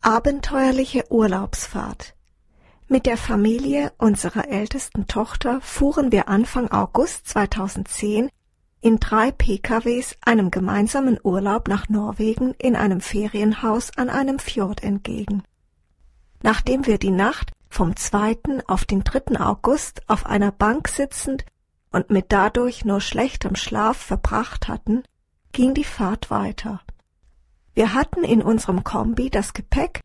Abenteuerliche Urlaubsfahrt. Mit der Familie unserer ältesten Tochter fuhren wir Anfang August 2010 in 3 PKWs einem gemeinsamen Urlaub nach Norwegen in einem Ferienhaus an einem Fjord entgegen. Nachdem wir die Nacht vom 2. auf den 3. August auf einer Bank sitzend und mit dadurch nur schlechtem Schlaf verbracht hatten, ging die Fahrt weiter. Wir hatten in unserem Kombi das Gepäck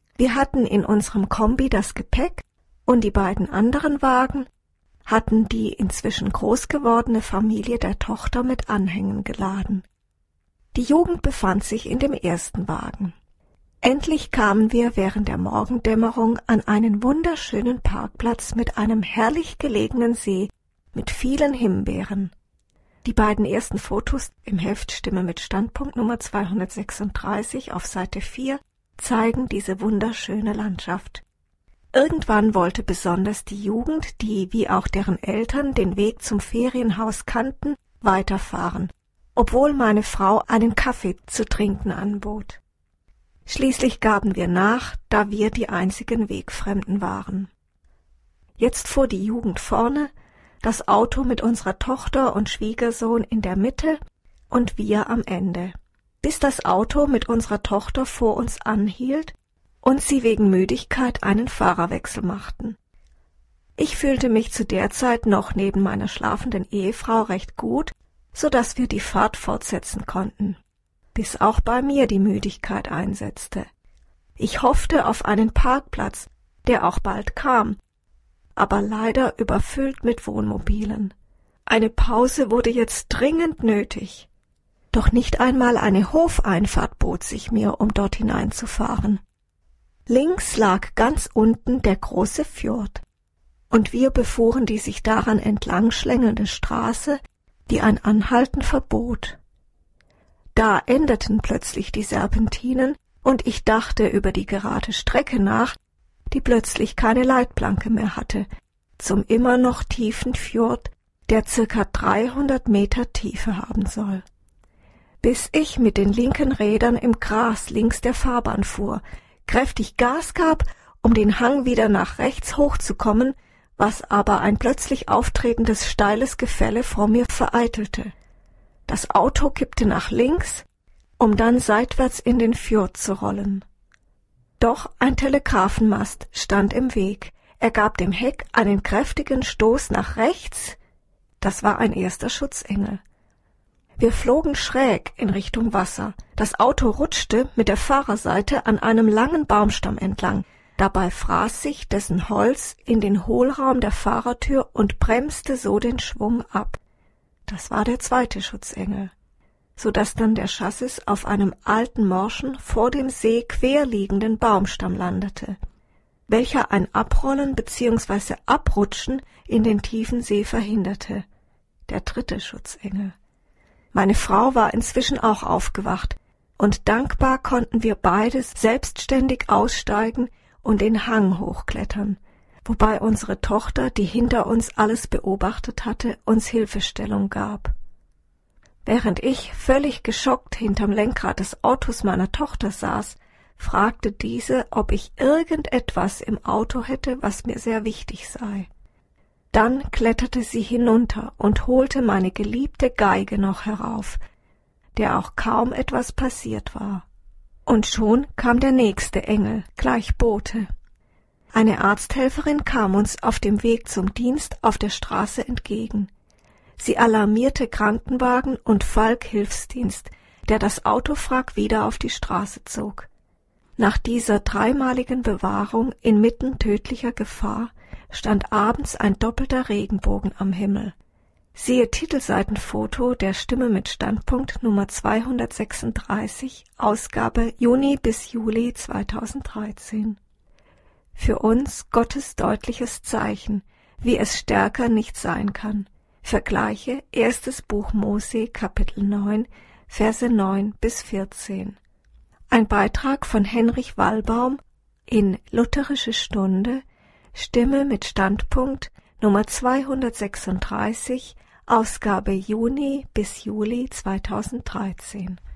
und die beiden anderen Wagen hatten die inzwischen groß gewordene Familie der Tochter mit Anhängen geladen. Die Jugend befand sich in dem ersten Wagen. Endlich kamen wir während der Morgendämmerung an einen wunderschönen Parkplatz mit einem herrlich gelegenen See mit vielen Himbeeren. Die beiden ersten Fotos im Heft Stimme mit Standpunkt Nummer 236 auf Seite 4 zeigen diese wunderschöne Landschaft. Irgendwann wollte besonders die Jugend, die wie auch deren Eltern den Weg zum Ferienhaus kannten, weiterfahren, obwohl meine Frau einen Kaffee zu trinken anbot. Schließlich gaben wir nach, da wir die einzigen Wegfremden waren. Jetzt fuhr die Jugend vorne, das Auto mit unserer Tochter und Schwiegersohn in der Mitte und wir am Ende, bis das Auto mit unserer Tochter vor uns anhielt und sie wegen Müdigkeit einen Fahrerwechsel machten. Ich fühlte mich zu der Zeit noch neben meiner schlafenden Ehefrau recht gut, so dass wir die Fahrt fortsetzen konnten, bis auch bei mir die Müdigkeit einsetzte. Ich hoffte auf einen Parkplatz, der auch bald kam, aber leider überfüllt mit Wohnmobilen. Eine Pause wurde jetzt dringend nötig. Doch nicht einmal eine Hofeinfahrt bot sich mir, um dort hineinzufahren. Links lag ganz unten der große Fjord, und wir befuhren die sich daran entlang schlängelnde Straße, die ein Anhalten verbot. Da endeten plötzlich die Serpentinen, und ich dachte über die gerade Strecke nach, die plötzlich keine Leitplanke mehr hatte, zum immer noch tiefen Fjord, der ca. 300 Meter Tiefe haben soll. Bis ich mit den linken Rädern im Gras links der Fahrbahn fuhr, kräftig Gas gab, um den Hang wieder nach rechts hochzukommen, was aber ein plötzlich auftretendes steiles Gefälle vor mir vereitelte. Das Auto kippte nach links, um dann seitwärts in den Fjord zu rollen. Doch ein Telegrafenmast stand im Weg. Er gab dem Heck einen kräftigen Stoß nach rechts. Das war ein erster Schutzengel. Wir flogen schräg in Richtung Wasser. Das Auto rutschte mit der Fahrerseite an einem langen Baumstamm entlang. Dabei fraß sich dessen Holz in den Hohlraum der Fahrertür und bremste so den Schwung ab. Das war der zweite Schutzengel, so dass dann der Chassis auf einem alten morschen, vor dem See quer liegenden Baumstamm landete, welcher ein Abrollen bzw. Abrutschen in den tiefen See verhinderte. Der dritte Schutzengel. Meine Frau war inzwischen auch aufgewacht, und dankbar konnten wir beide selbstständig aussteigen und den Hang hochklettern, wobei unsere Tochter, die hinter uns alles beobachtet hatte, uns Hilfestellung gab. Während ich völlig geschockt hinterm Lenkrad des Autos meiner Tochter saß, fragte diese, ob ich irgendetwas im Auto hätte, was mir sehr wichtig sei. Dann kletterte sie hinunter und holte meine geliebte Geige noch herauf, der auch kaum etwas passiert war. Und schon kam der nächste Engel, gleich Bote. Eine Arzthelferin kam uns auf dem Weg zum Dienst auf der Straße entgegen. Sie alarmierte Krankenwagen und Falk Hilfsdienst, der das Autowrack wieder auf die Straße zog. Nach dieser dreimaligen Bewahrung inmitten tödlicher Gefahr stand abends ein doppelter Regenbogen am Himmel. Siehe Titelseitenfoto der Stimme mit Standpunkt Nummer 236, Ausgabe Juni bis Juli 2013. Für uns Gottes deutliches Zeichen, wie es stärker nicht sein kann. Vergleiche 1. Buch Mose, Kapitel 9, Verse 9 bis 14. Ein Beitrag von Henrich Wallbaum in Lutherische Stunde, Stimme mit Standpunkt Nummer 236, Ausgabe Juni bis Juli 2013.